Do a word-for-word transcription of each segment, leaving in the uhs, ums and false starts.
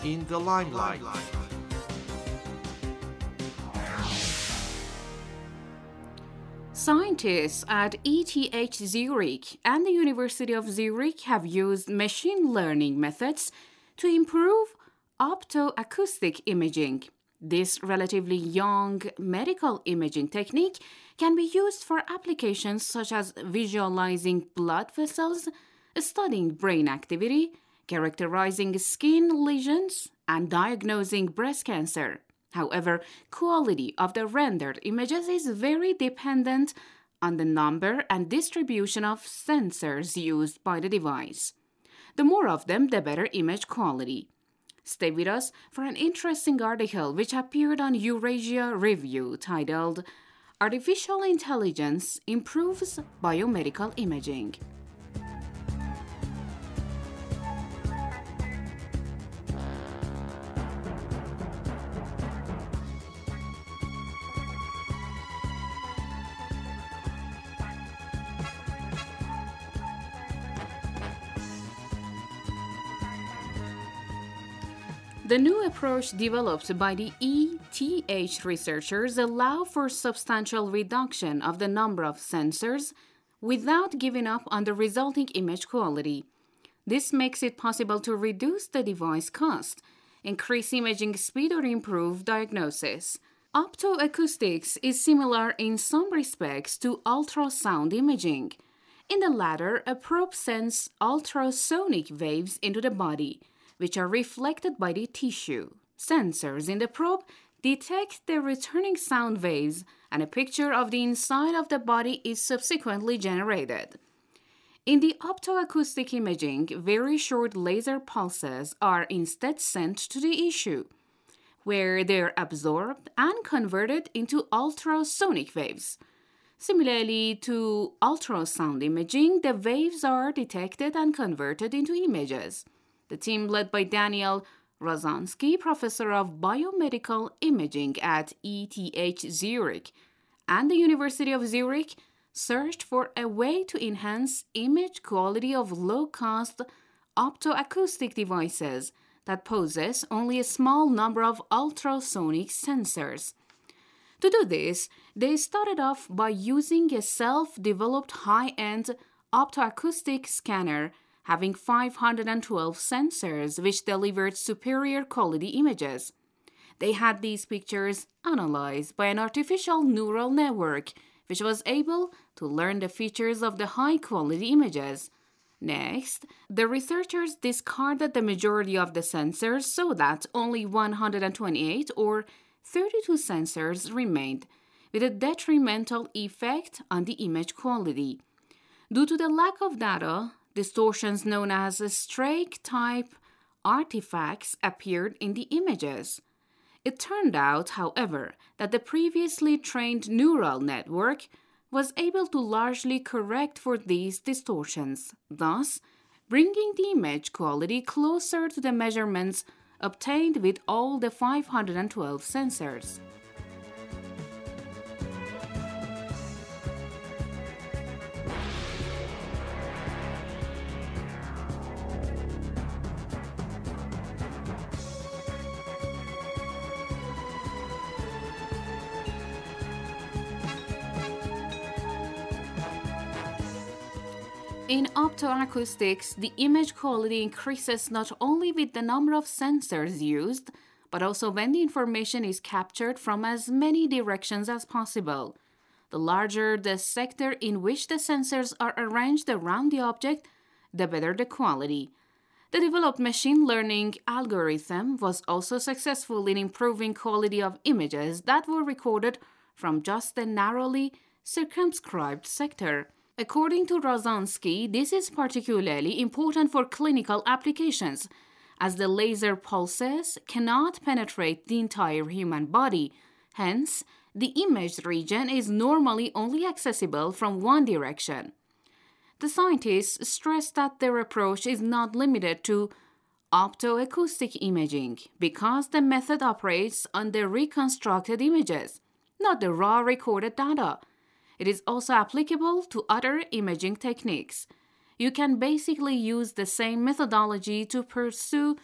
in the limelight. Scientists at E T H Zurich and the University of Zurich have used machine learning methods to improve optoacoustic imaging. This relatively young medical imaging technique can be used for applications such as visualizing blood vessels, studying brain activity, characterizing skin lesions, and diagnosing breast cancer. However, quality of the rendered images is very dependent on the number and distribution of sensors used by the device. The more of them, the better image quality. Stay with us for an interesting article which appeared on Eurasia Review titled Artificial Intelligence Improves Biomedical Imaging. The new approach developed by the E T H researchers allow for substantial reduction of the number of sensors without giving up on the resulting image quality. This makes it possible to reduce the device cost, increase imaging speed, or improve diagnosis. Optoacoustics is similar in some respects to ultrasound imaging. In the latter, a probe sends ultrasonic waves into the body, which are reflected by the tissue. Sensors in the probe detect the returning sound waves, and a picture of the inside of the body is subsequently generated. In the optoacoustic imaging, very short laser pulses are instead sent to the tissue, where they are absorbed and converted into ultrasonic waves. Similarly to ultrasound imaging, the waves are detected and converted into images. The team led by Daniel Rozansky, professor of biomedical imaging at E T H Zurich and the University of Zurich, searched for a way to enhance image quality of low-cost optoacoustic devices that possess only a small number of ultrasonic sensors. To do this, they started off by using a self-developed high-end optoacoustic scanner having five hundred twelve sensors which delivered superior quality images. They had these pictures analyzed by an artificial neural network which was able to learn the features of the high-quality images. Next, the researchers discarded the majority of the sensors so that only one hundred twenty-eight or thirty-two sensors remained, with a detrimental effect on the image quality. Due to the lack of data, distortions known as streak-type artifacts appeared in the images. It turned out, however, that the previously trained neural network was able to largely correct for these distortions, thus bringing the image quality closer to the measurements obtained with all the five hundred twelve sensors. In optoacoustics, the image quality increases not only with the number of sensors used, but also when the information is captured from as many directions as possible. The larger the sector in which the sensors are arranged around the object, the better the quality. The developed machine learning algorithm was also successful in improving quality of images that were recorded from just a narrowly circumscribed sector. According to Rozansky, this is particularly important for clinical applications, as the laser pulses cannot penetrate the entire human body. Hence, the imaged region is normally only accessible from one direction. The scientists stress that their approach is not limited to optoacoustic imaging because the method operates on the reconstructed images, not the raw recorded data. It is also applicable to other imaging techniques. You can basically use the same methodology to pursue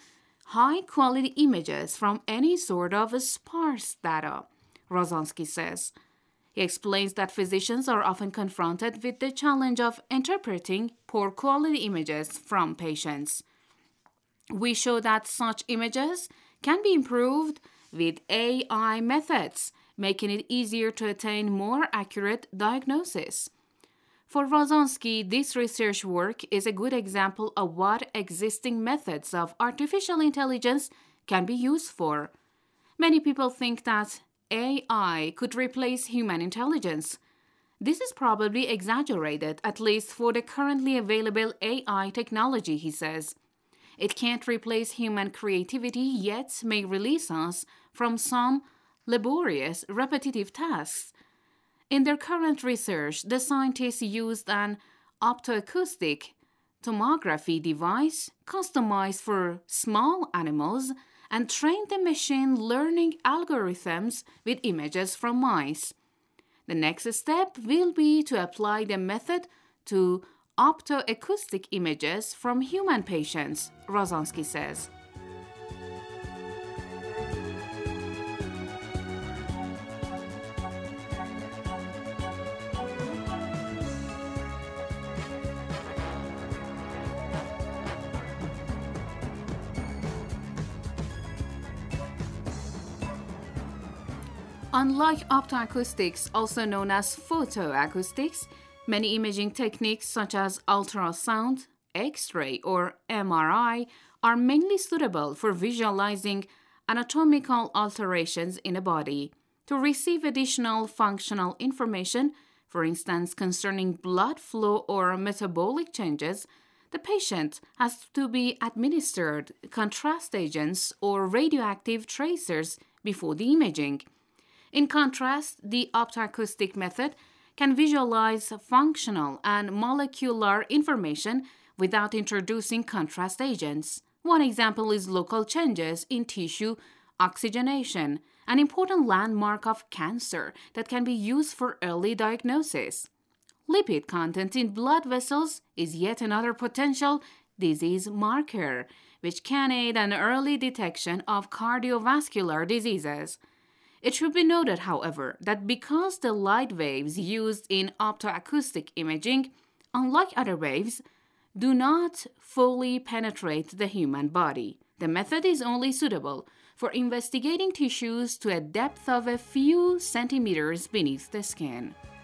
high-quality images from any sort of sparse data, Rozansky says. He explains that physicians are often confronted with the challenge of interpreting poor-quality images from patients. We show that such images can be improved with A I methods, making it easier to attain more accurate diagnosis. For Rozansky, this research work is a good example of what existing methods of artificial intelligence can be used for. Many people think that A I could replace human intelligence. This is probably exaggerated, at least for the currently available A I technology, he says. It can't replace human creativity, yet may release us from some laborious, repetitive tasks. In their current research, the scientists used an optoacoustic tomography device customized for small animals and trained the machine learning algorithms with images from mice. The next step will be to apply the method to optoacoustic images from human patients, Rozansky says. Unlike optoacoustics, also known as photoacoustics, many imaging techniques such as ultrasound, X-ray, or M R I are mainly suitable for visualizing anatomical alterations in a body. To receive additional functional information, for instance concerning blood flow or metabolic changes, the patient has to be administered contrast agents or radioactive tracers before the imaging. In contrast, the optoacoustic method can visualize functional and molecular information without introducing contrast agents. One example is local changes in tissue oxygenation, an important landmark of cancer that can be used for early diagnosis. Lipid content in blood vessels is yet another potential disease marker, which can aid an early detection of cardiovascular diseases. It should be noted, however, that because the light waves used in optoacoustic imaging, unlike other waves, do not fully penetrate the human body, the method is only suitable for investigating tissues to a depth of a few centimeters beneath the skin.